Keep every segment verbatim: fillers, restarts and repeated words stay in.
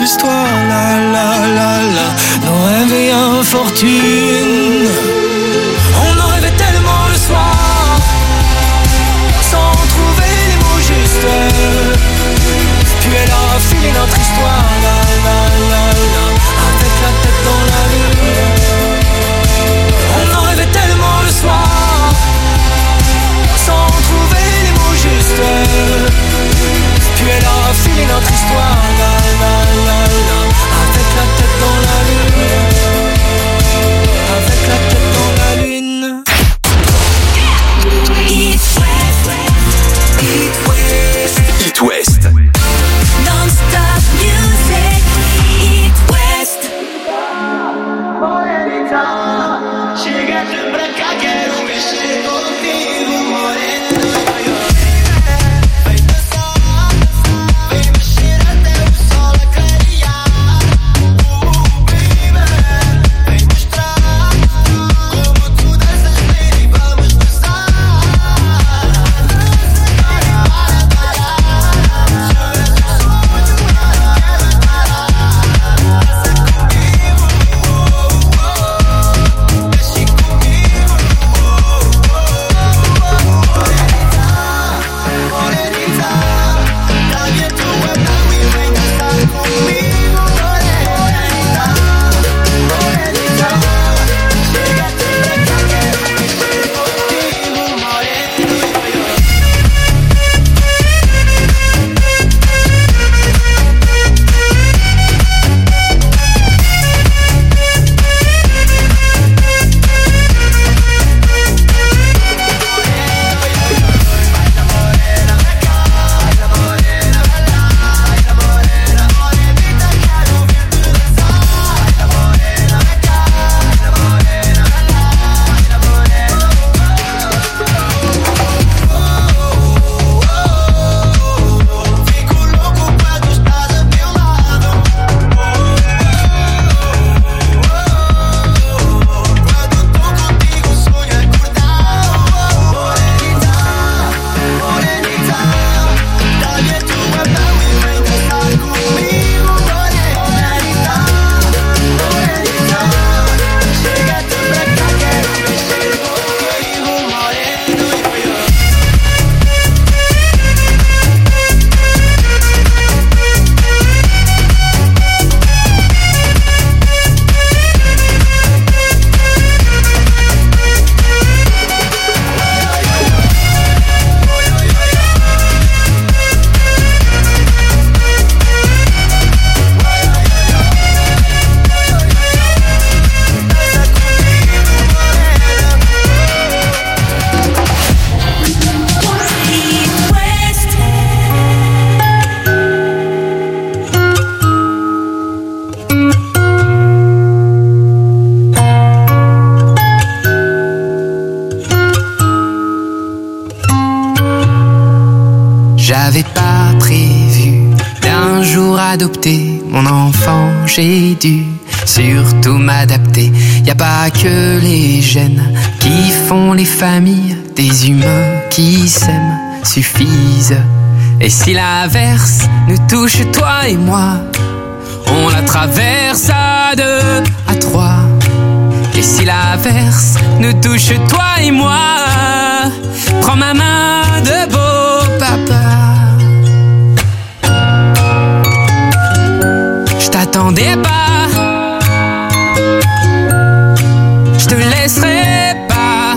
histoire, la la la la. Nos rêves et infortunes. On en rêvait tellement le soir, sans trouver les mots justes. Puis elle a filé notre histoire, la la la la, avec la tête dans la lune. On en rêvait tellement le soir, sans trouver les mots justes. Puis elle a filé notre histoire, la la la la, avec la tête dans la lune. Avec la tête dans la lune. East West, East West, East West. Non-stop music, East West. Morenita, chegaste pra cá, quero mexer contigo, morena. Vem dançar, vem mexer até o sol clarear. Oh baby, vem mostrar como tu danças bem e vamos dançar. J'avais pas prévu d'un jour adopter mon enfant, j'ai dû surtout m'adapter. Y a pas que les gènes qui font les familles, des humains qui s'aiment suffisent. Et si l'averse nous touche, toi et moi, on la traverse à deux, à trois. Et si l'averse nous touche, toi et moi, prends ma main de beau papa. Je t'attendais pas, je te laisserai pas.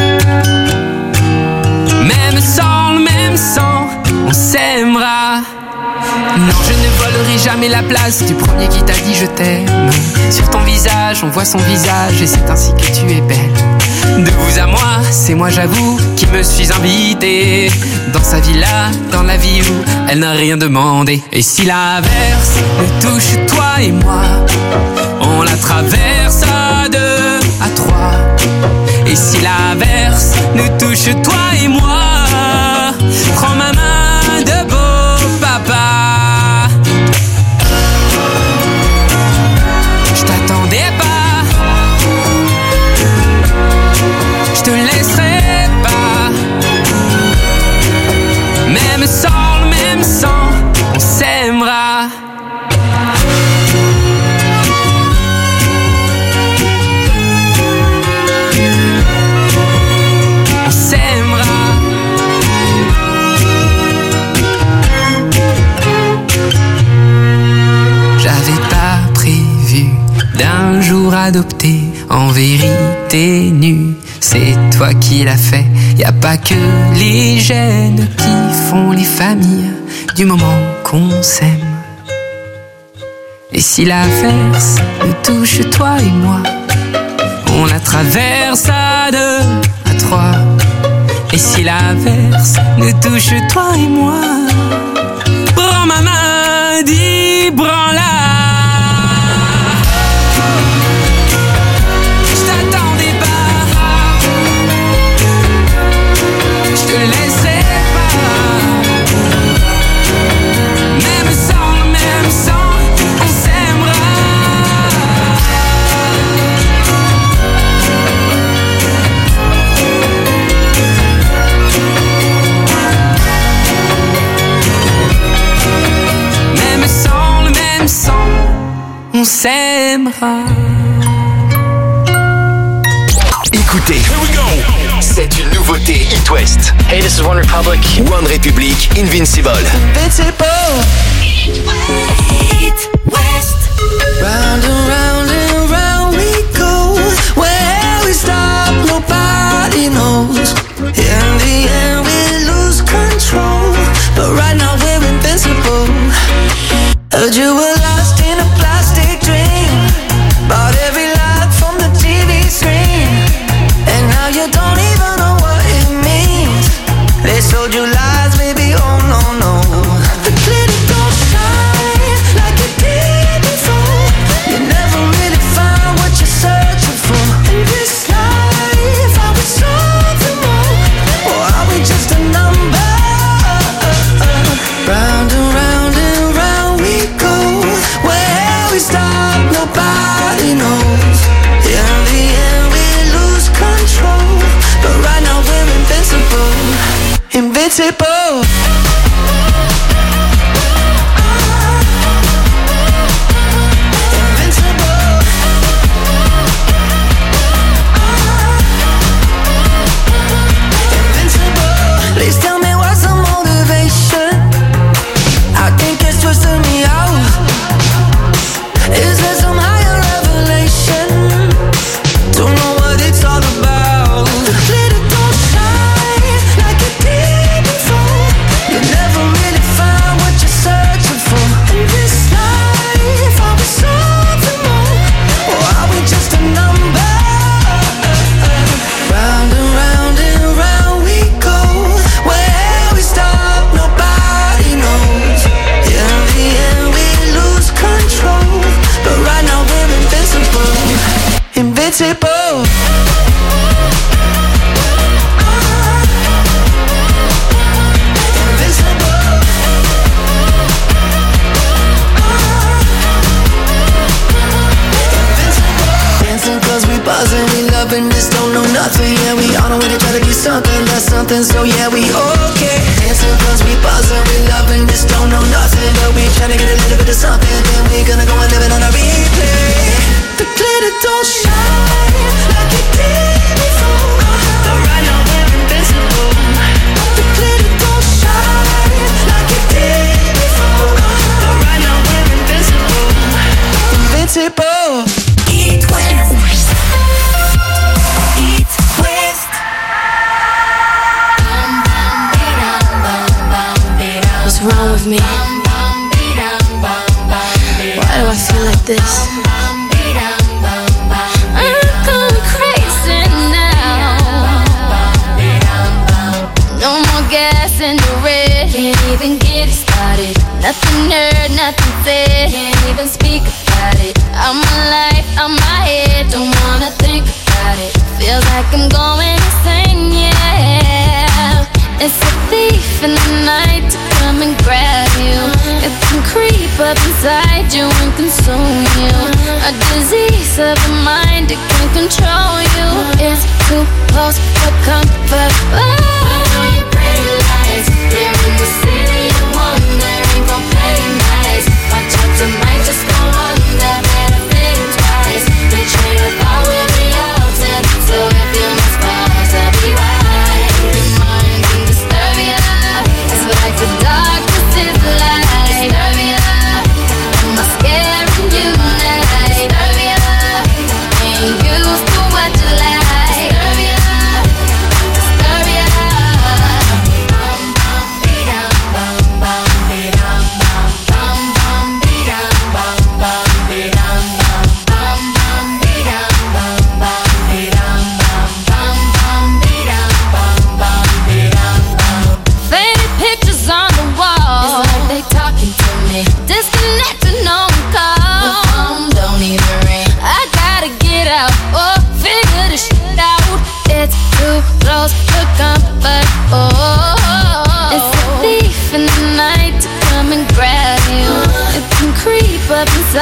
Même sans le même sang, on s'aimera. Non, je ne volerai jamais la place du premier qui t'a dit je t'aime. Sur ton visage, on voit son visage et c'est ainsi que tu es belle. De vous à moi, c'est moi j'avoue qui me suis invité dans sa villa, dans la vie où elle n'a rien demandé. Et si l'averse nous touche, toi et moi, on la traverse à deux, à trois. Et si l'averse nous touche, toi et moi, prends ma main de beau papa. Je t'attendais pas, je te laisserai pas. Même sans le même sang, on s'aimera. d'un jour adopté, en vérité nu. C'est toi qui l'as fait, y a pas que les gènes qui font les familles du moment qu'on s'aime. Et si l'averse nous touche toi et moi, on la traverse à deux, à trois. Et si l'averse nous touche toi et moi, prends ma main, dis branle-la. On s'aimera. Écoutez, c'est une nouveauté It West. Hey, this is One Republic. One Republic, Invincible. Invincible. It West. Round and round and round we go. Where we stop, nobody knows. In the end, we lose control. But right now we're invincible. Heard you were lost in a plastic dream. Bought every lie from the T V screen. And now you don't even know what it means. They sold you lies, baby, oh no, no. The glitter don't shine like it did before. You never really find what you're searching for. In this life, are we something more? Or are we just a number? Round and round and round we go. Where we stop, nobody knows. In the end, we lose control. But right now we're invincible. Invincible. Please tell me what's the motivation. I think it's twisting me out. Is there some higher revelation? Don't know what it's all about. The glitter don't shine like it did before. You never really find what you're searching for. In this life, are we something more? Or are we just a number? Round and round and round we go. Where we stop, nobody knows. In the end, we lose control. But right now we're invincible. Invincible. Dancing cause we buzzing, we loving this, don't know nothing. Yeah, we on our way to try to be something, that's something, so yeah, we okay. Dancing cause we buzzing, we loving this, don't know nothing. But we tryna get a little bit of something, then we gonna go and live it on a replay. The glitter don't shine like it did before. But right now we're invincible. The glitter don't shine like it did before. But right now we're invincible. Invincible. It West. It West. What's wrong with me? Why do I feel like this? I'm going crazy now. No more gas in the red. Can't even get it started. Nothing heard, nothing said. Can't even speak about it. I'm alive, I'm my head. Don't wanna think about it. Feels like I'm going insane, yeah. It's a thief in the night to come and grab you. It can creep up inside you and consume you. A disease of the mind, it can control you. It's too close for comfort. Oh. All your pretty lights, here in the city of wonder, ain't gon' play nice. Watch out, tonight just go under. Better think twice. The train of thought will be altered. So if you must pause, I'll be right. Remind and disturb ya. It's like the darkness is light. Disturb ya. Am I scaring you now? Disturb ya.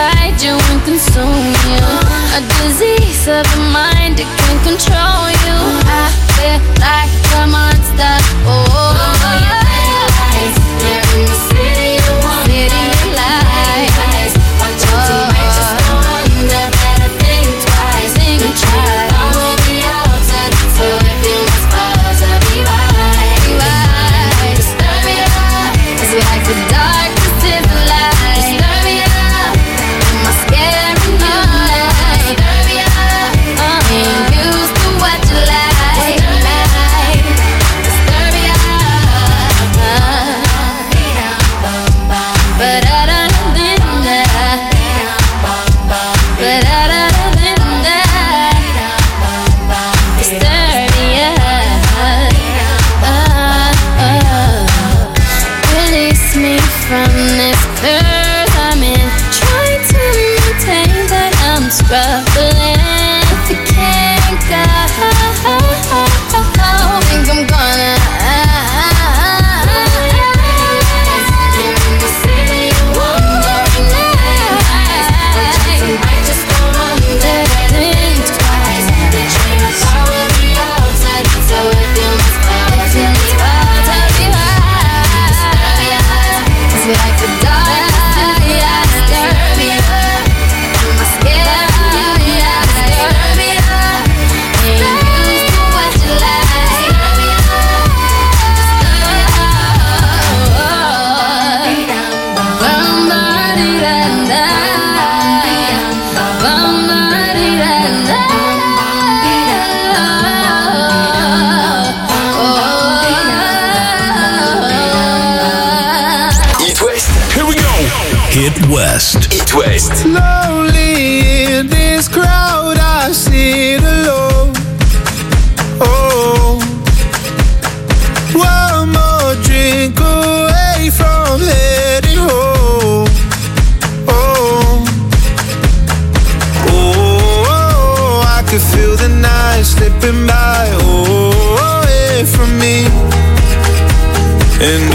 inside you and consume you. A disease of the mind, it can control you. I feel like a monster. Oh, you're in the city of wonder. City of lies. Watch out, you might just go under. Better think twice. Think twice. Follow the outside. So if you must pause, I'll be right. Be right. Disturb me up. Cause we like the dark, this is the light. Disturb me up. In my scary new life. Disturb me up. Ain't used to what you like. Disturb me up. But I don't think that. But I don't think that. Disturb me up. Release me from this curse I'm in. Trying to maintain that I'm struggling. If you can't go, think I'm gonna. You're in the city of wonder tonight. You might just go under. Think twice. The train follow the outside. So if you must pause, you must pause. I'll be right. Cause we like the dark. Disturb me up. Disturb me up. I'm scared. Disturb me up. Disturb me up. Ain't used to what you like. Disturb me up. Disturb me up. Bum-ba-dee-da-da. Bum-ba-dee-da-da. Oh. It West. Here we go. Hit West. It West. Slowly in this crowd I sit alone. Oh, one more drink away from heading home. Oh, oh, I could feel the night slipping by. Oh, away from me. And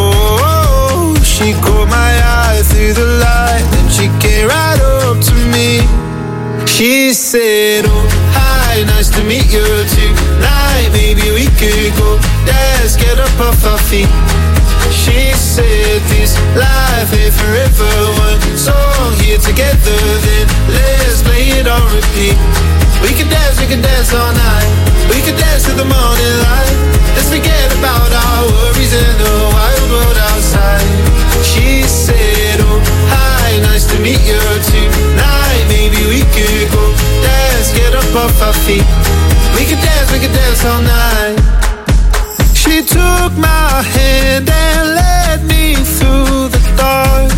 oh, she caught my eye through the light, and she came right up to me. She said, oh, hi, nice to meet you tonight. Maybe we could go dance, get up off our feet. She said, this life ain't forever. One song here together, then let's play it on repeat. We can dance, we can dance all night. We can dance to the morning light. Let's forget about our worries and the wild world outside. She said, oh, hi, nice to meet you tonight. Maybe we could go dance, get up off our feet. We could dance, we could dance all night. She took my hand and led me through the dark.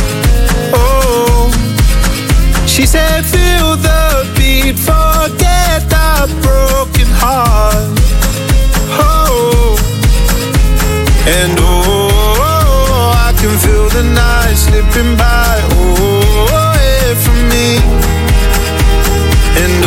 Oh, she said, feel the beat, forget the broken heart. Oh, and oh, I can feel the night slipping by. Oh, away from me. And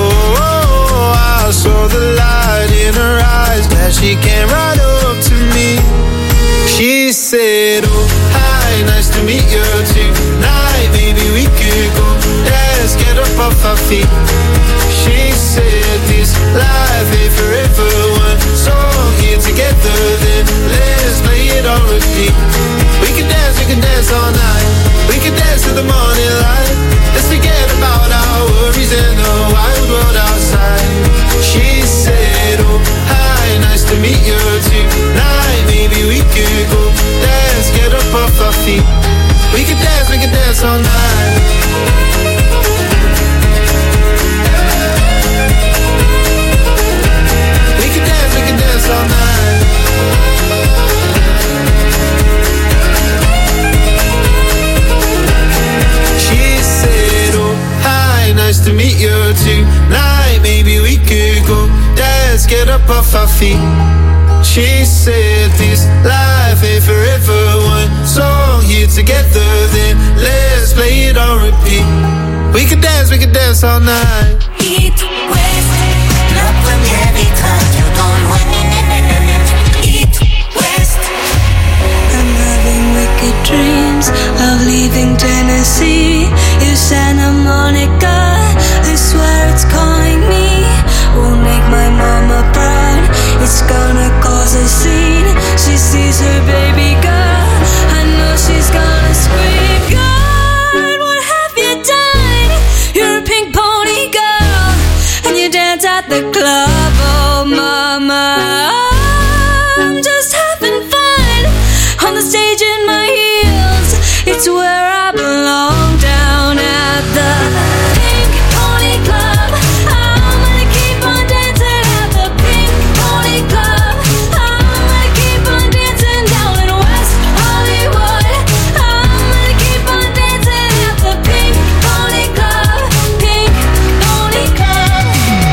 oh, I saw the light in her eyes. Glad she came right up to me. She said, oh, hi, nice to meet you tonight. Maybe we could go dance, get up off our feet. She said, this life ain't forever. One song here together, then let's play it on repeat. We can dance, we can dance all night. We can dance to the morning light. Let's forget about our worries and the wild world outside. She said, oh, hi, nice to meet you tonight. Maybe we could go dance, get up off our feet. We can dance, we can dance all night. We can dance, we can dance all night. She said, oh, hi, nice to meet you tonight. Maybe we could go dance, get up off our feet. She said, this life ain't forever. One song here together, then let's play it on repeat. We could dance, we could dance all night. It West, la première hit radio dans le web. It West. I'm having wicked dreams. dreams of leaving Tennessee. You Santa Monica, I swear it's calling me. Will make my mama proud. It's gonna cause a scene. She sees her baby girl. I know she's gonna scream. God, what have you done? You're a pink pony girl, and you dance at the club. Oh, mama, I'm just having fun on the stage in my heels. It's where I belong, down at the Pink Pony Club. I'm gonna keep on dancing at the Pink Pony Club. I'm gonna keep on dancing down in West Hollywood. I'm gonna keep on dancing at the Pink Pony Club. Pink Pony Club.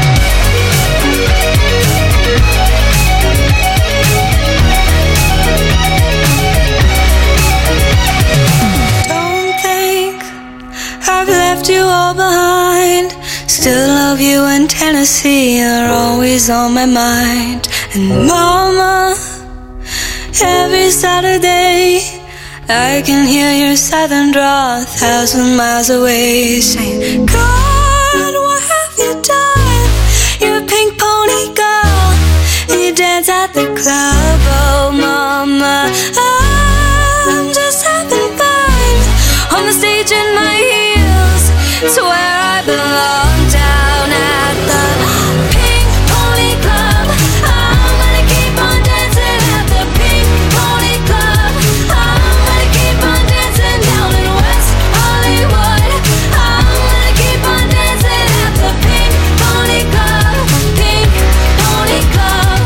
Don't think I've left you all behind. Still love you in Tennessee. You're always on my mind. And mama, every Saturday I can hear your southern drawl a thousand miles away, saying, God, what have you done? You're a pink pony girl, and you dance at the club. Oh, mama, I'm just having fun on the stage in my heels. It's where I belong, down at the Pink Pony Club. I'm gonna keep on dancing at the Pink Pony Club. I'm gonna keep on dancing down in West Hollywood. I'm gonna keep on dancing at the Pink Pony Club. Pink Pony Club.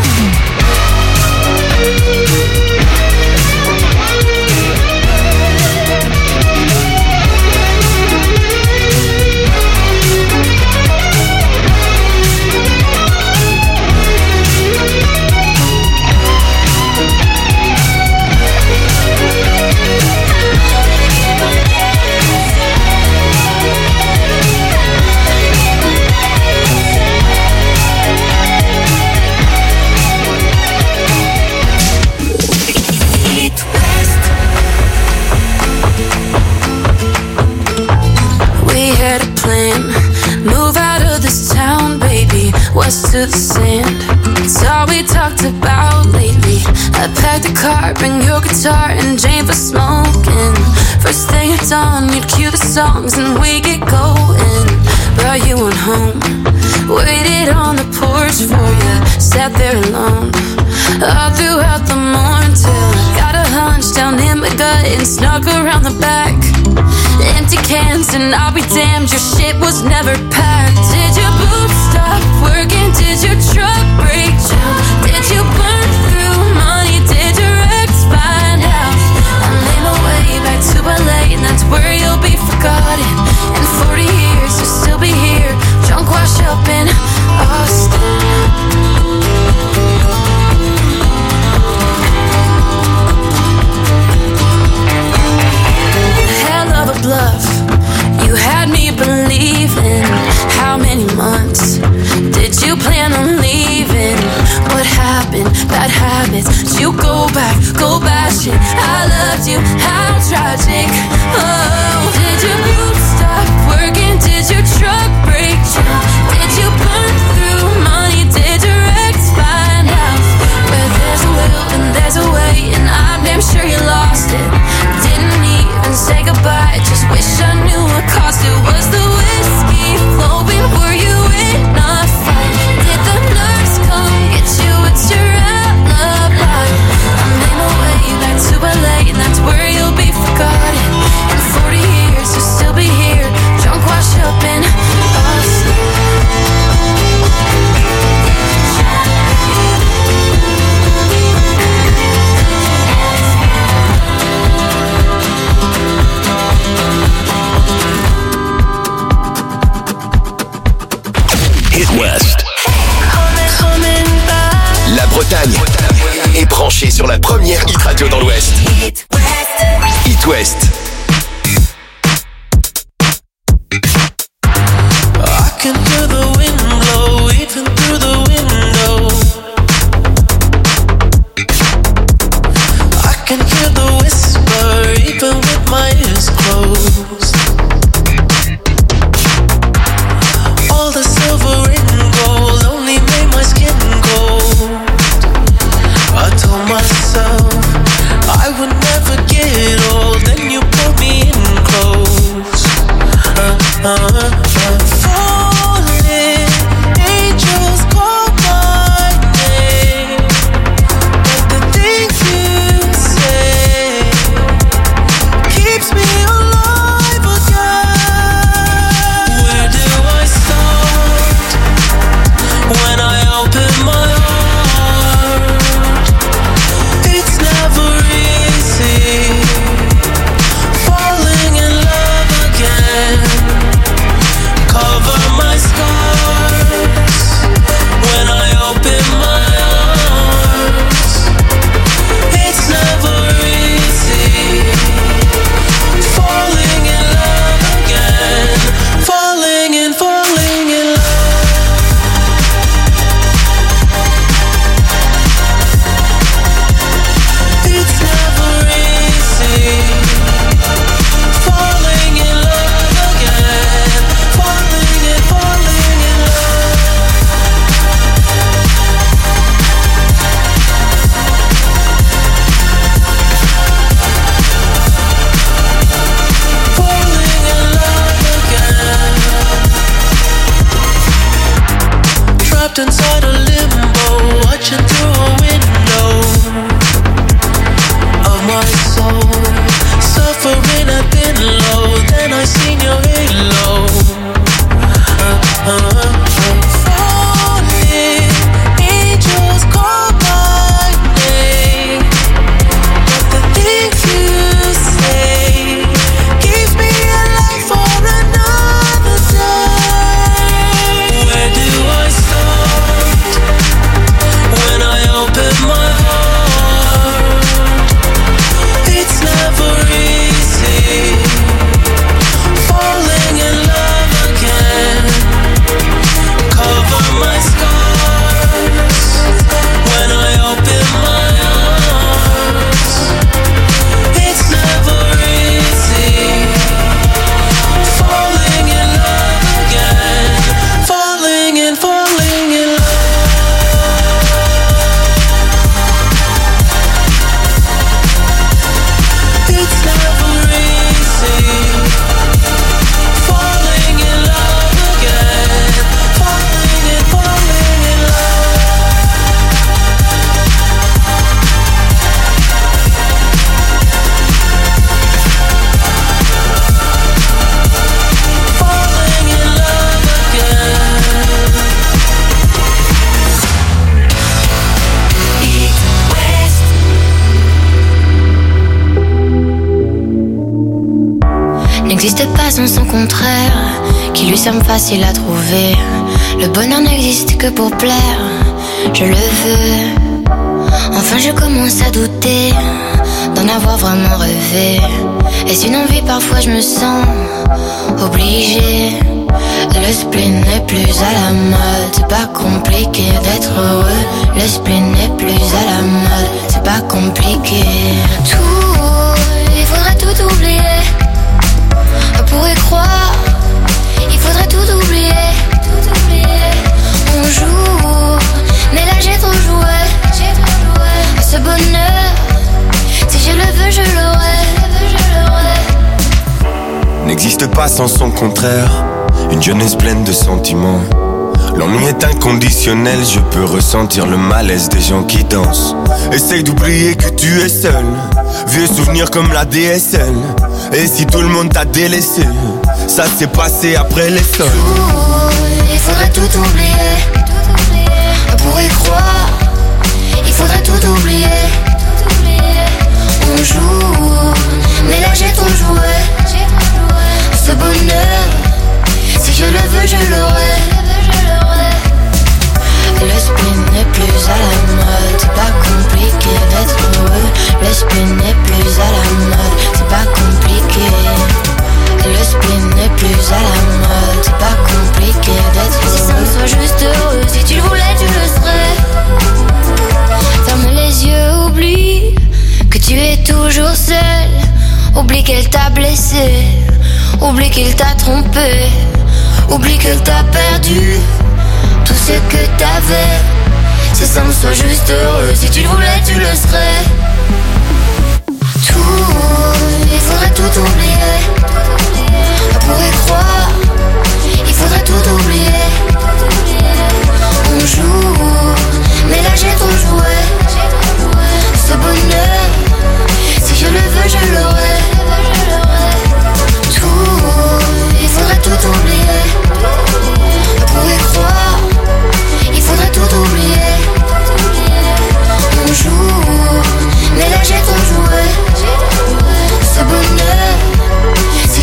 We had a plan, move out of this town, baby, west to the sand. It's all we talked about lately. I packed a car, bring your guitar and Jane for smoking. First thing at dawn, you'd cue the songs and we get going. But you went home, waited on the porch for you, sat there alone all throughout the morning till I got a hunch down in my gut and snuck around the back. Empty cans and I'll be damned, your shit was never packed. Did your boots stop working? Did your truck break down? Did you burn through money? Did your ex find out? I made my way back to L A and that's where you'll be forgotten. In forty years you'll still be here, drunk wash up in Austin. Bluff. You had me believing. How many months did you plan on leaving? What happened? Bad habits. Did you go back, go bashing? I loved you, how tragic. Oh, did your boots stop working? Did your truck break down? Did you burn through money? Did your ex find out? Where there's a will and there's a way, and I'm damn sure you lost it. Didn't even say goodbye, just wish I knew what caused it. Was the whiskey flowing? Were you in a fight? Did the nurse come get you? It's your alibi. I made my way back to L A and that's where you'll be forgotten. In forty years you'll still be here, drunk wash up in Austin. Hit West. La Bretagne est branchée sur la première hit radio dans l'Ouest. Hit West. I can hear the wind blow even through the window. I can hear the whisper even with my trapped inside a limbo, watching through a window of my soul, suffering I've been low. Then I seen your halo. Uh, uh, uh, falling, angels call my name, but the things you say keeps me alive for another day. Where do I start when I open my heart? It's never easy falling in love again. Cover my scars when I open my arms. It's never easy falling in love again. Falling and falling in love. It's never easy falling in love again. Falling and falling in love. Falling in love again. It West. N'existe pas sans son contraire, qui lui semble facile à trouver. Le bonheur n'existe que pour plaire, je le veux. Enfin je commence à douter d'en avoir vraiment rêvé. Est-ce une envie? Parfois je me sens obligée. Le spleen n'est plus à la mode, c'est pas compliqué d'être heureux. Le spleen n'est plus à la mode, c'est pas compliqué. Tout, il faudrait tout oublier. On pourrait croire, il faudrait tout oublier, tout oublier. On joue, mais là j'ai trop joué, j'ai trop joué. Ce bonheur, si je le veux, je l'aurai, je l'aurai. N'existe pas sans son contraire, une jeunesse pleine de sentiments. L'ennui est inconditionnel, je peux ressentir le malaise des gens qui dansent. Essaye d'oublier que tu es seul, vieux souvenirs comme la D S L. Et si tout le monde t'a délaissé, ça s'est passé après les sols. Tout, il faudrait tout oublier, tout oublier. On pourrait croire, il faudrait tout oublier, tout oublier. On joue, mais là j'ai trop joué, j'ai trop joué. Ce bonheur, si je le veux, je l'aurai, je l'aurai. Le spleen n'est plus à la mode, c'est pas compliqué d'être heureux. Le spleen n'est plus à la mode, c'est pas compliqué. Le spleen n'est plus à la mode, c'est pas compliqué d'être heureux. Si ça me soit juste heureux, si tu le voulais, tu le serais. Ferme les yeux, oublie que tu es toujours seul. Oublie qu'elle t'a blessé, oublie qu'il t'a trompé, oublie qu'elle t'a perdu tout ce que t'avais. Si ça me soit juste heureux, si tu le voulais, tu le serais. Tout, il faudrait tout oublier. On pourrait croire, il faudrait tout oublier. On joue, mais là j'ai trop joué. Ce bonheur, si je le veux, je l'aurai. Tout, il faudrait tout oublier. On pourrait croire, il faudrait tout oublier. On joue, mais là j'ai trop joué. Ce bonheur,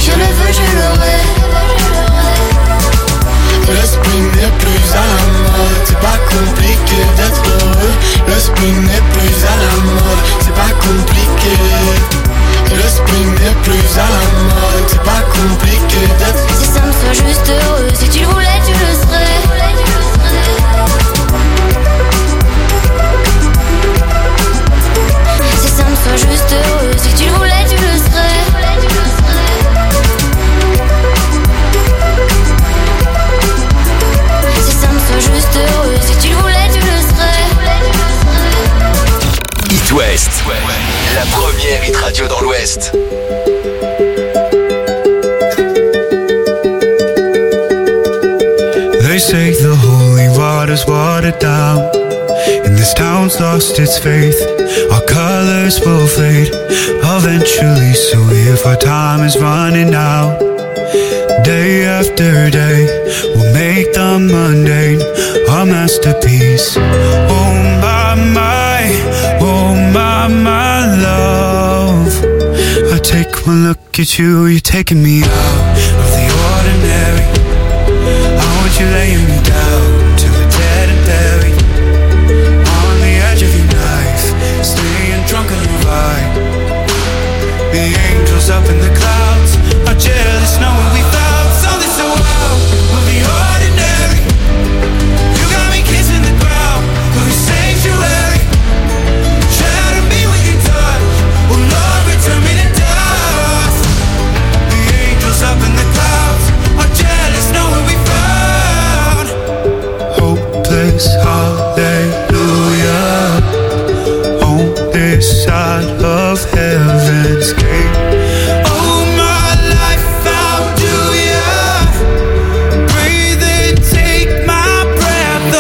watered down, and this town's lost its faith. Our colors will fade eventually, so if our time is running out, day after day, we'll make the mundane our masterpiece. Oh my, my, oh my, my love, I take one look at you, you're taking me out of the ordinary. I want you laying me down to the dead and buried, on the edge of your knife, staying drunk on your ride. The angels up in the clouds are jealous knowing we found something so out of the ordinary. You got me kissing the ground of your sanctuary. Shatter me with your touch, oh Lord, return me to dust. The angels up in the clouds are jealous knowing we found hopeless hallelujah on this side of heaven's gate. Oh my life, how do ya breathe and take my breath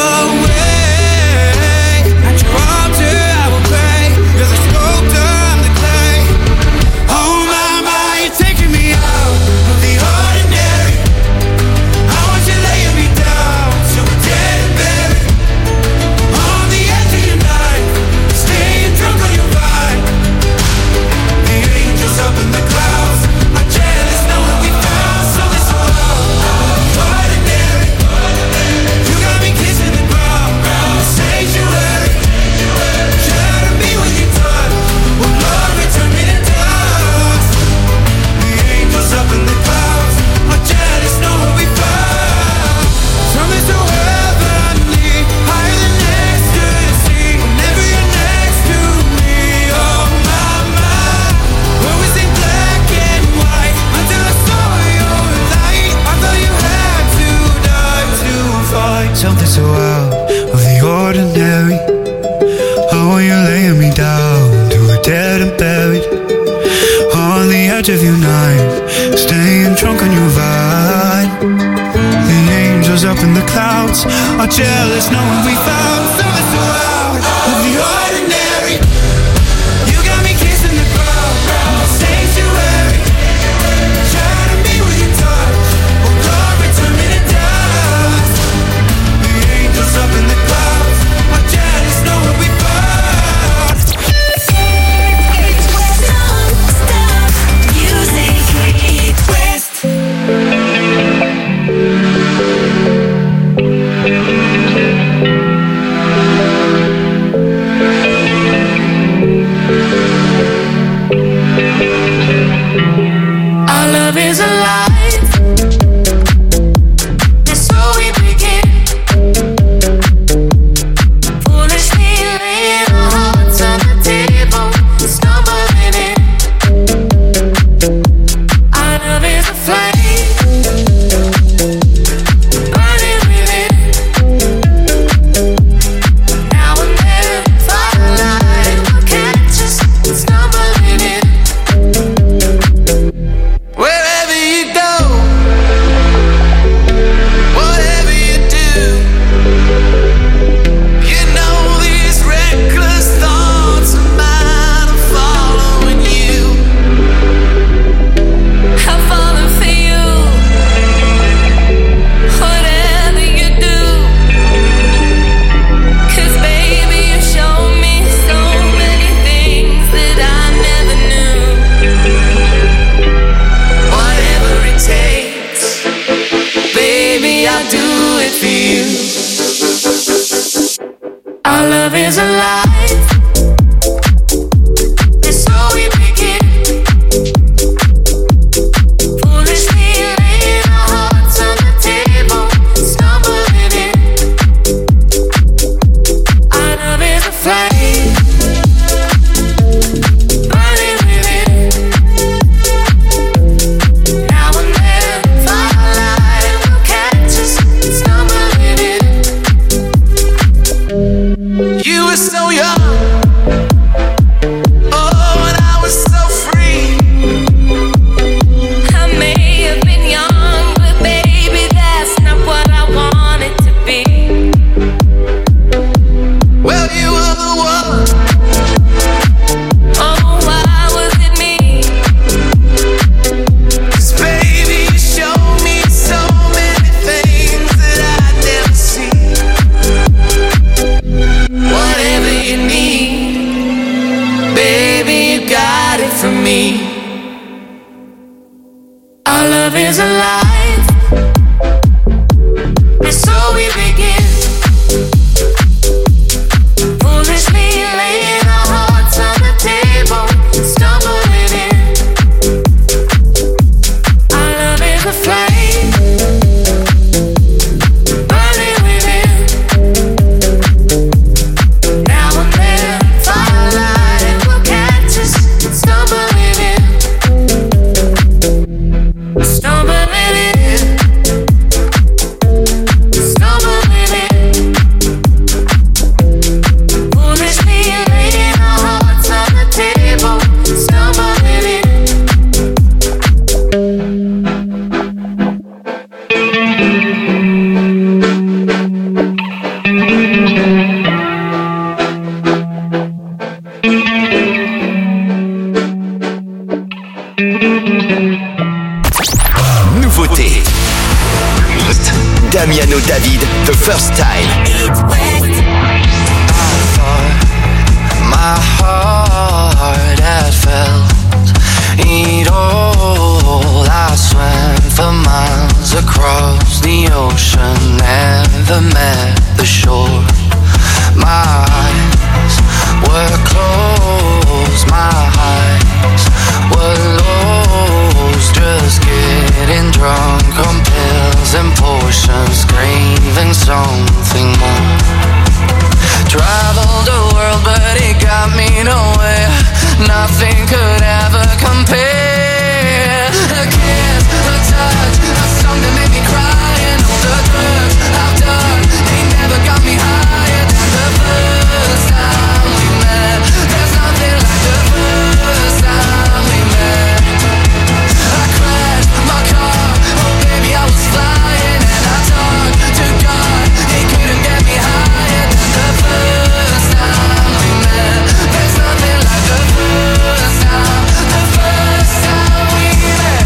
away? At your altar I will pray, you're the sculptor, I'm the clay. Oh my, my, you're taking me out of the ordinary. I want you laying me down so we're dead and buried, on the edge of your knife, staying drunk on your ride. The angels up in the clouds are jealous knowing we found something so ordinary. You got me kissing the ground, the sanctuary. Shatter me with your touch, oh Lord, return me to dust. The angels up in the clouds are jealous knowing we found something so heavenly, higher than ecstasy. Whenever you're next to me, oh my, my. When we sing black and white, until I saw your light, I thought you had to die to find something so out of the ordinary. Oh, you're laying me down to a dead and buried, on the edge of your knife, staying drunk on your ride. The angels up in the clouds are jealous knowing we found something so out of the ordinary. You got me kissing the ground, the sanctuary. Shatter me with your touch, oh Lord, return me to dust. The angels up in the clouds are jealous knowing we found. Our love is alive, and so we begin. Foolishly laying our hearts on the table, stumbling in. Our love is a flame, burning within. Now and then, firelight will catch us stumbling in. Wherever you go, whatever you do, you know these reckless thoughts of mine are following you. I'm falling for you, whatever you do. 'Cause baby, you show me so many things that I never knew. Whatever it takes, baby, I'll do it for you. Our love is alive, and so we begin. Foolishly laying our hearts on the table, stumbling in. Our love is a flame, burning within. Now and then, firelight will catch us stumbling in. You were so young, Nouveauté. Damiano David, The First Time. My heart had felt it all. I swam for miles across the ocean, never met the shore. My eyes were closed, my eyes were lost, just getting drunk on pills and potions, craving something more. Traveled the world, but it got me nowhere. Nothing could ever compare. A kiss, a touch, a song that made me cry, and all the drugs I've done, they never got me higher than the first time we met. There's nothing like the first time we met. I crashed my car, oh baby I was flying, and I talked to God, he couldn't get me higher than the first time we met. There's nothing like the first time, the first time we met.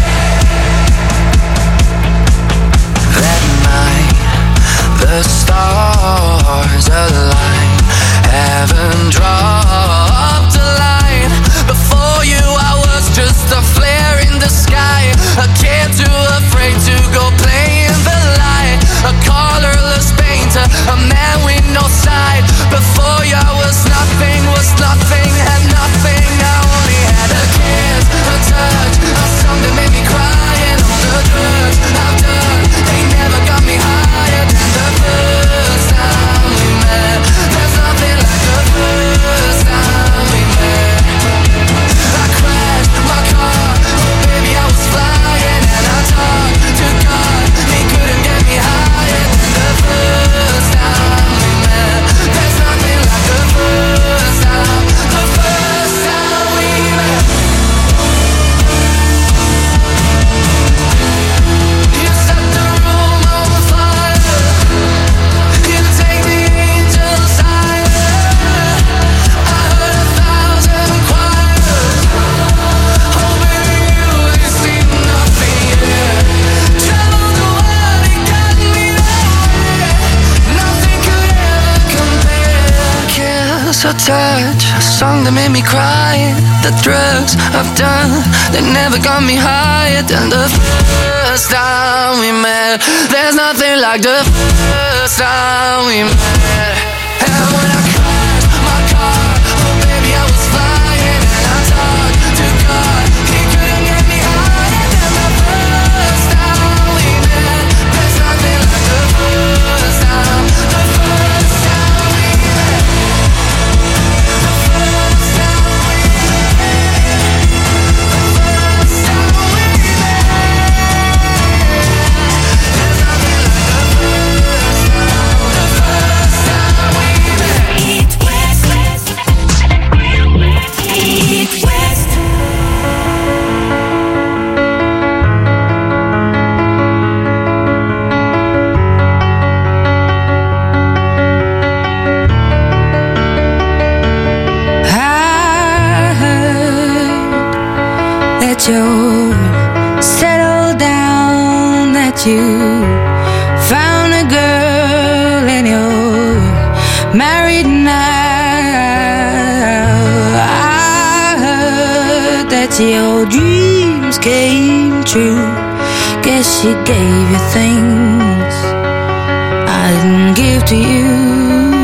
That night, the stars aligned, heaven dropped a line. Before you I was just a flare in the sky, a kid too afraid to go play in the light, a colorless painter, a man with no side. Before you I was nothing, was nothing, had nothing. I only had a kiss, a touch, a song that made me cry, and all the drugs I've done, they never got me higher than the first time we met. There's nothing like the first time we met. I crashed my car, oh baby I was flying, and I talked to God, he couldn't get me higher than the first time we met. There's nothing like the first time, the first time we met. You set the room on fire, you take the angels higher. I heard a thousand choirs, oh baby you ain't seen nothing yet. Traveled the world, it got me nowhere. Nothing could ever compare. Kiss or touch, a song that made me cry. The drugs I've done, they never got me higher than the first time we met. There's nothing like the first time we met. And when I crashed my car, oh baby I was flying, and I talked to God, he couldn't get me higher than the first time we met. There's nothing like the first time, the first time we met. The first time we met. The first time we met. There's nothing like the first time, the first time we met. Eat West, Eat West. I heard that you're settled down, that you found a girl and you're married now. I heard that your dreams came true. Guess she gave you things I didn't give to you.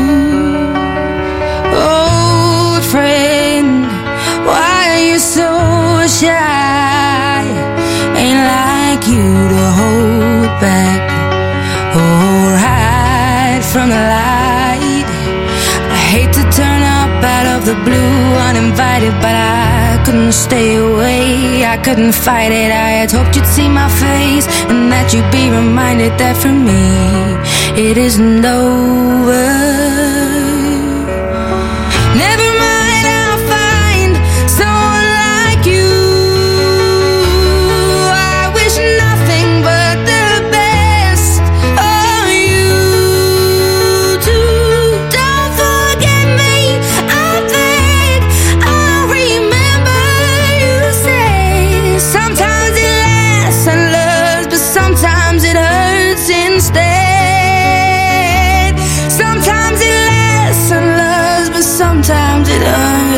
Old friend, why are you so shy? Ain't like you to hold back or hide from the light. I hate to turn up out of the blue uninvited, but I couldn't stay away, I couldn't fight it. I had hoped you'd see my face and that you'd be reminded that for me it isn't over. Never mind, I'll find someone like you. I wish nothing but the best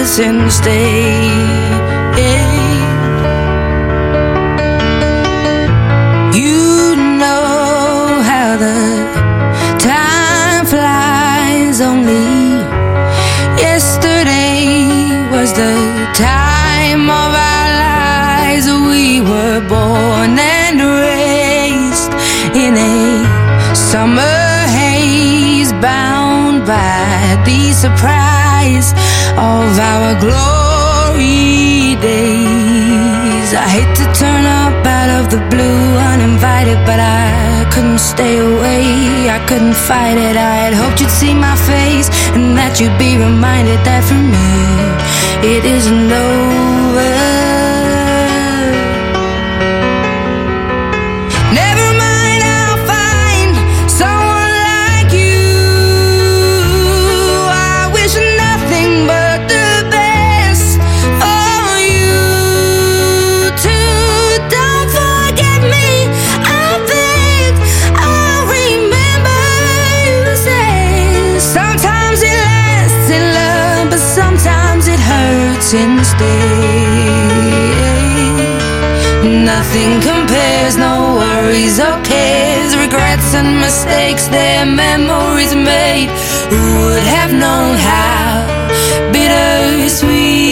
hurts instead. You know how the time flies. Only yesterday was the time of our lives. We were born and raised in a summer haze, bound by the surprise of our glory days. I hate to turn up out of the blue uninvited, but I couldn't stay away, I couldn't fight it. I had hoped you'd see my face and that you'd be reminded that for me it isn't over. Instead, nothing compares, no worries or cares, regrets and mistakes, their memories made. Who would have known how bittersweet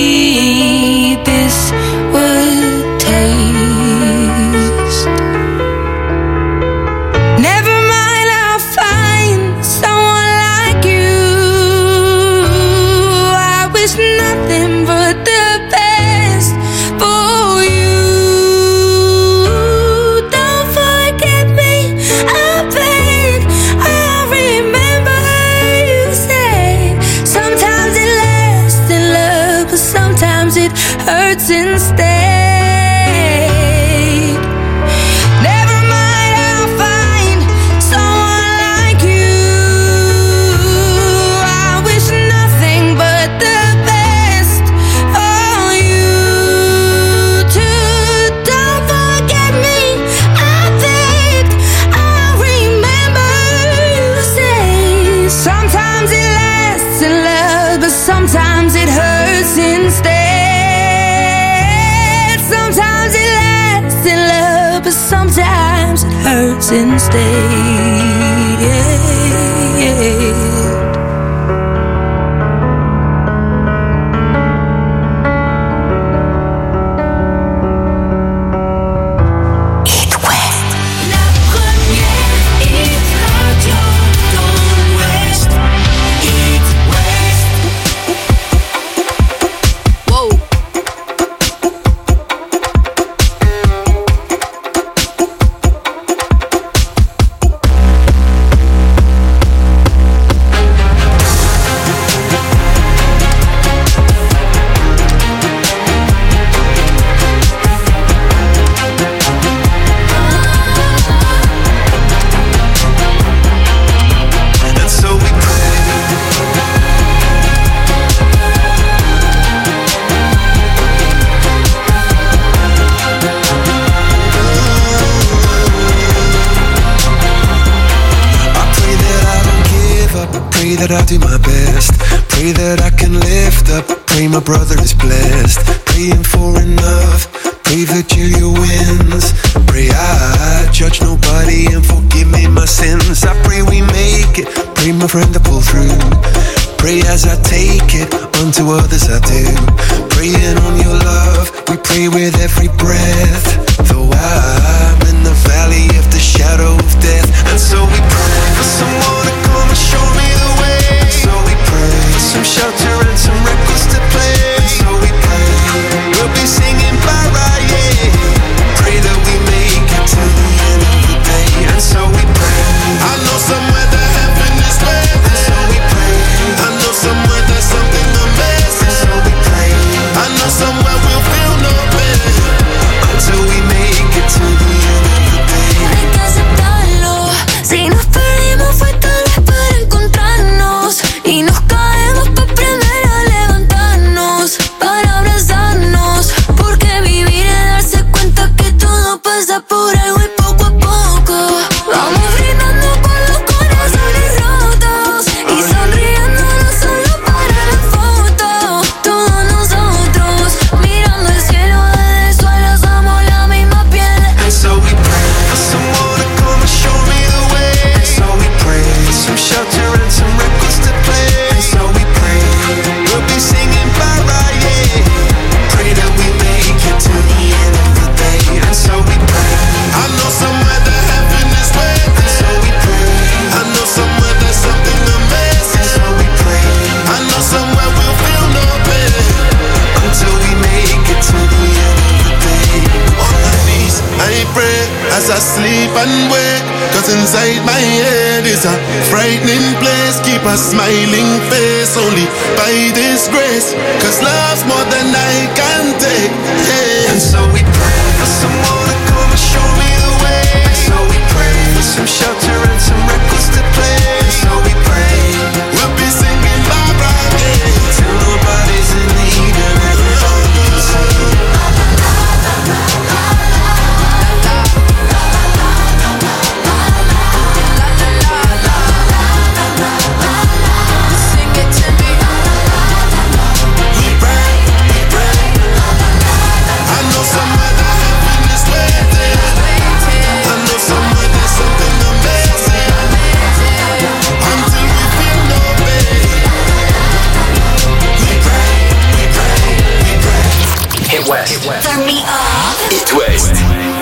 this would taste? Never mind, I'll find someone like you. I wish nothing but the best for you. Don't forget me, I beg. I remember you said sometimes it lasts in love, but sometimes it hurts instead. Never mind, I'll find someone like you. I wish nothing but the best for you too. Don't forget me, I beg. I remember you say sometimes it lasts in love, but sometimes it hurts instead. Sometimes it lasts in love, but sometimes it hurts instead. La première hit radio dans l'Ouest. Hit West. Wow. And so we pray. I pray that I don't give up. I pray that I do my best. Pray that I can lift up. Pray my brother is blessed. Praying for enough. Pray Virgilia wins. Pray I judge nobody and forgive me my sins. I pray we make it. Pray my friend to pull through. Pray as I take it, unto others I do. Praying on your love, we pray with every breath. Though I'm in the valley of the shadow of death. And so we pray for someone to come and show me the way. And so we pray for some shelter and some records to play. And so we pray we'll be singing bye bye, yeah. Pray that we make it to the end of the day. And so we pray. I know somewhere that heaven is waiting. And so we pray. I know somewhere there's something amazing. And so we pray. I know somewhere we'll feel no pain until we make it to the inside my head is a frightening place. Keep a smiling face only by this grace, cause love's more than I can take. Hey. And so we pray for someone to come and show me the way. And so we pray for some shelter and some records to play. And so we pray we'll be singing Barbara again till nobody's in need and everybody can sing. Hit West. Turn me up. Hit West.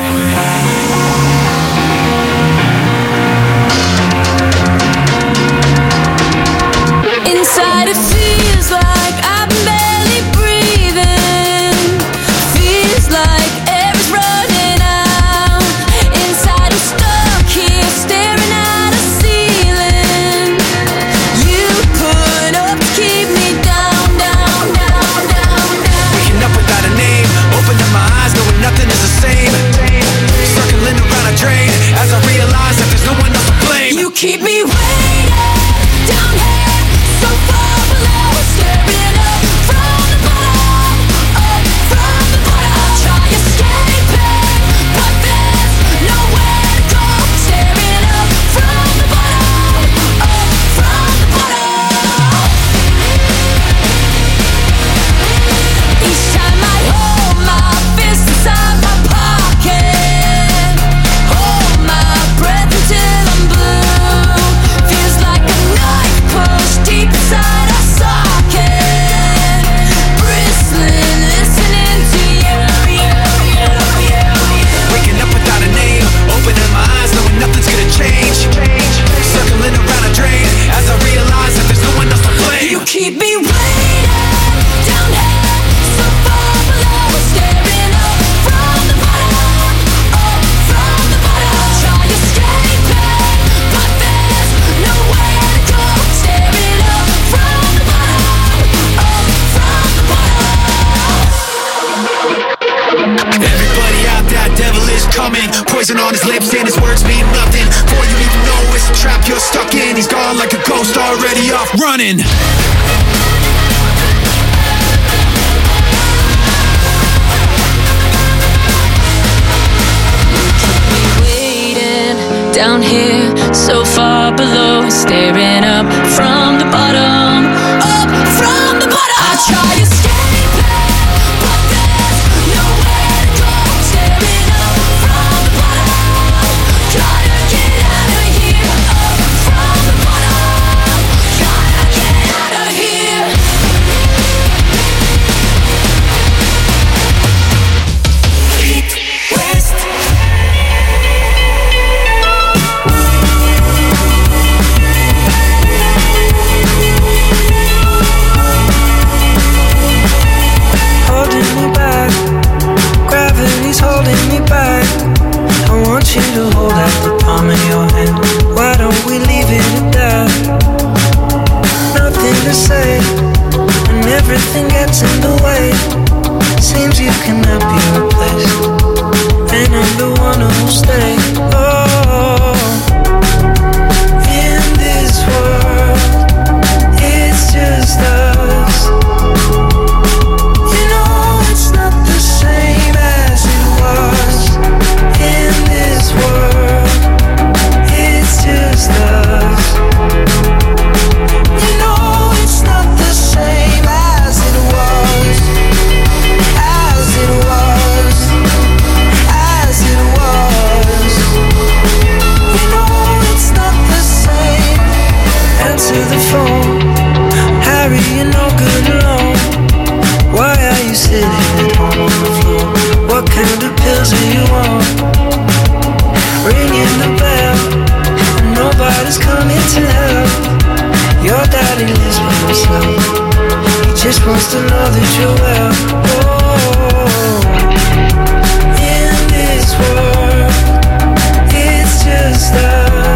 Inside it feels like I'm barely breathing. Feels like air's running out. Inside I'm stuck here staring at a ceiling. You put up to keep me down, down, down, down, down. Waking up without a name, opening my eyes knowing nothing is the same. Circling around a drain as I realize that there's no one else to blame. You keep me waiting down here, so far below, staring up from the bottom, up from the bottom. I'll try escaping, but there's nowhere to go. Staring up from the bottom, up from the bottom. Each time I hold my fist inside my pocket, hold my breath until I'm blue. Feels like a knife pushed deep inside a socket. Bristling, listening to you, you, you, you, you. Waking up without a name, opening my eyes knowing nothing's gonna change. Circling around a drain as I realize that there's no one else to blame. You keep me waiting down here, so far below, staring up from the bottom, up from the bottom. I'll try escaping, but there's nowhere to go. Staring up from the bottom, up from the bottom. Everybody out there, devil is coming. Poison on his lips and his words mean nothing. Before you even know it's a trap you're stuck in. He's gone like a ghost already off running. Waiting down here, so far below, staring up from the bottom, up from the bottom. I try escaping, but there's nowhere to go. Staring up from the bottom, gotta get out of here. Up from the bottom, gotta get out of here. Hit West. Holding me back, gravity's holding me back. I want you to hold out the palm of your hand. Why don't we leave it at that? Nothing to say, and everything gets in the way. Seems you cannot be replaced, and I'm the one who'll stay. Oh, in this world, it's just us. You know it's not the same as it was. In this world, it's just us. You know it's not the same as it was. As it was. As it was. You know it's not the same. Answer the phone. Harry, you're no good alone. Why are you sitting at home on the floor? What kind of pills are you on? Ringing the bell, and nobody's coming to help. Your daddy lives by himself. He just wants to know that you're well. Oh, in this world, it's just us.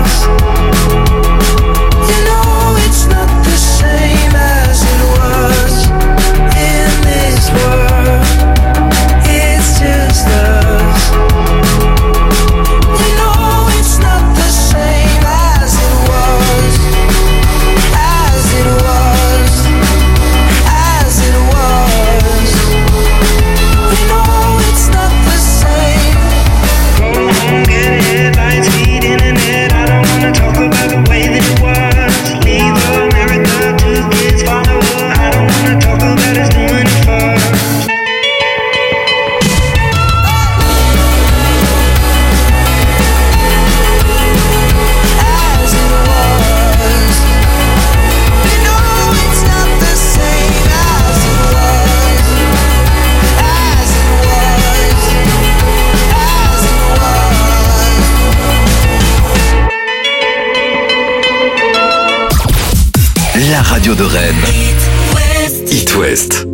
radio de Rennes. It West.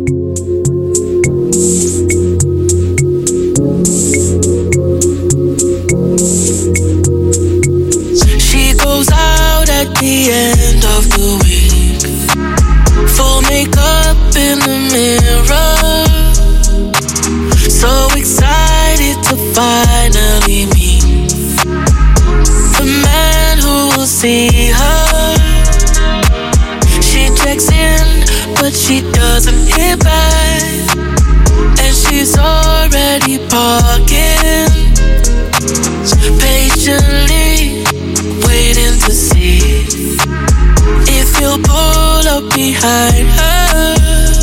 She goes out at the end of the week, full makeup in the mirror, so excited to finally meet the man who will see her. She checks in, but she doesn't hit back, and she's already parking, patiently waiting to see if he'll pull up behind her.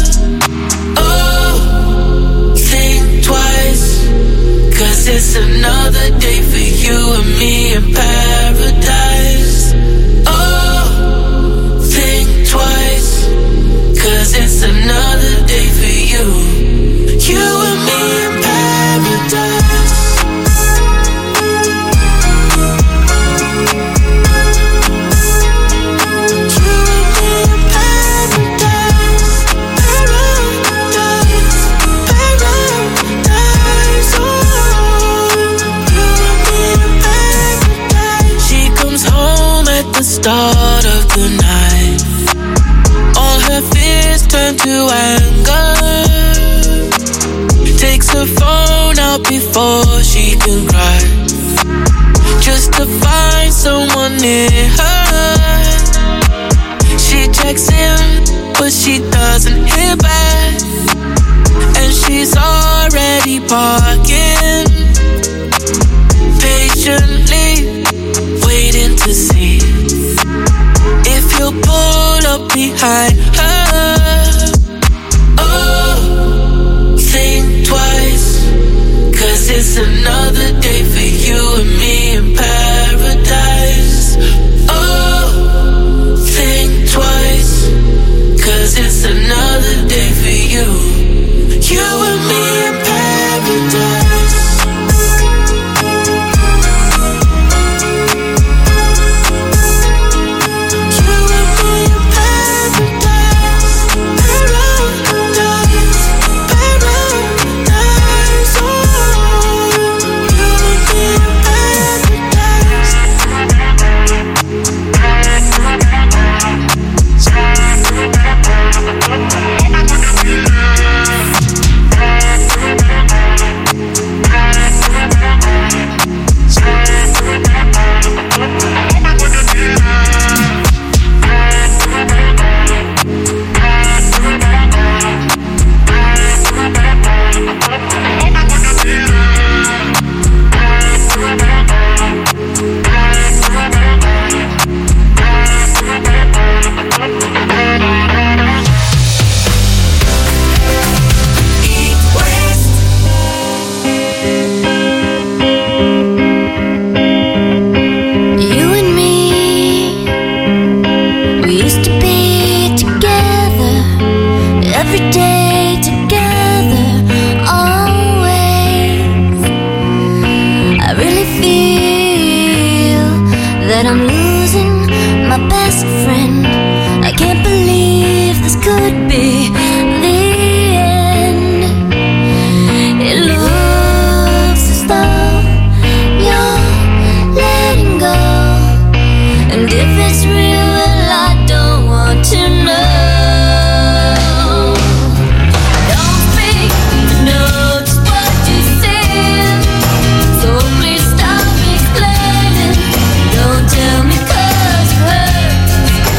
Oh, think twice, cause it's another day for you and me in paradise. Oh, think twice, cause it's another day for you, you and me in paradise. The start of the night, all her fears turn to anger. Takes her phone out before she can cry, just to find someone near her. She checks in, but she doesn't hear back, and she's already parking, patiently waiting to see if he'll pull up behind her. Oh, think twice, cause it's another day for you and me in paradise. Oh, think twice, cause it's another day for you, you and me in paradise. Tell me 'cause it hurts.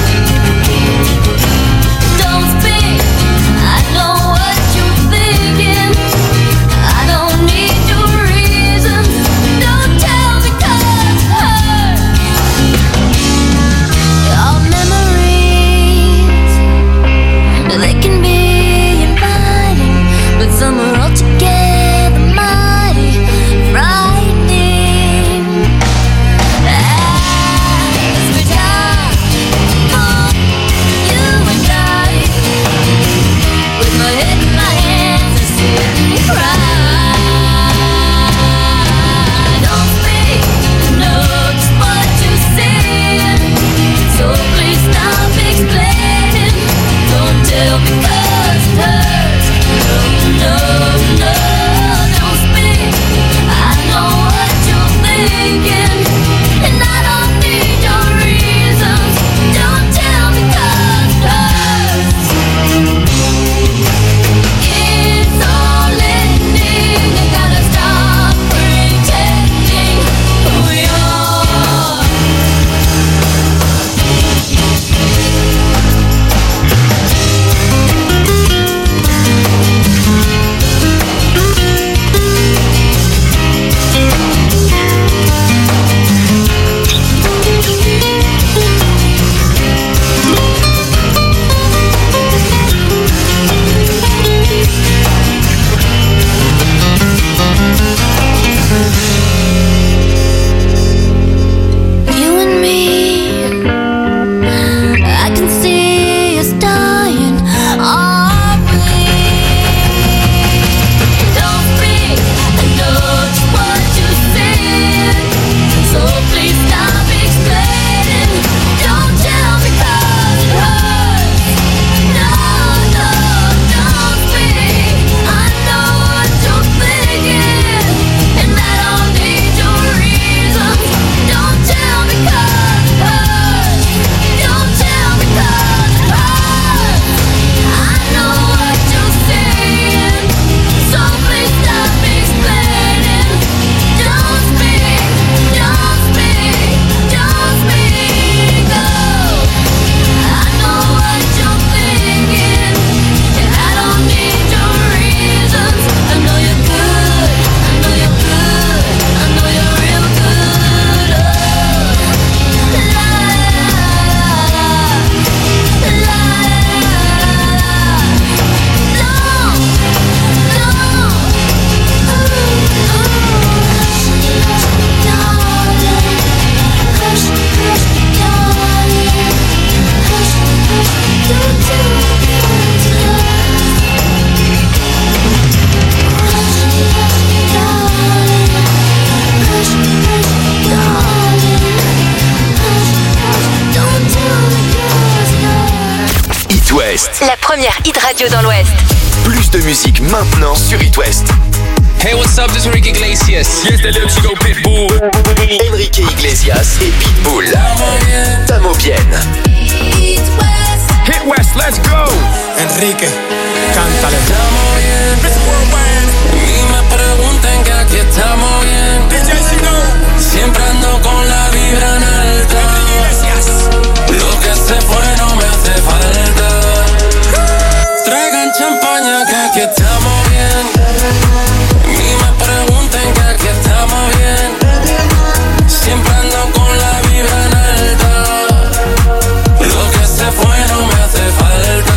West. La première hit radio dans l'Ouest. Plus de musique maintenant sur It West. Hey, what's up, this is Enrique Iglesias. Yes, the little chico Pitbull. Enrique Iglesias et Pitbull. Tamo bien. Hit West, let's go. Enrique, cántale. Estamos bien. Ni me pregunten que aquí estamos bien. Siempre ando con la vibra en alta. Lo que se fue no me hace falta. Traigan champaña que aquí estamos bien. Ni me pregunten que aquí estamos bien. Siempre ando con la vibra en alta. Lo que se fue no me hace falta.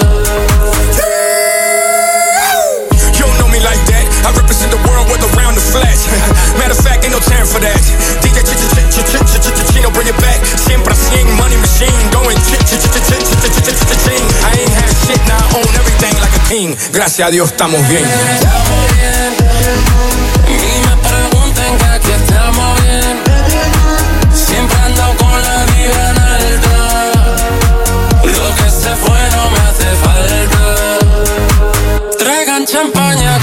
You don't know me like that. I represent the world with around the flash. Matter of fact, ain't no time for that. D J Chino, bring it back. Siempre así, money machine, going ching. I ain't had shit, now I own everything like a king. Gracias a Dios estamos bien. Estamos bien. Ni me pregunten que aquí estamos bien. Siempre ando con la vibra en alta. Lo que se fue no me hace falta. Traigan champaña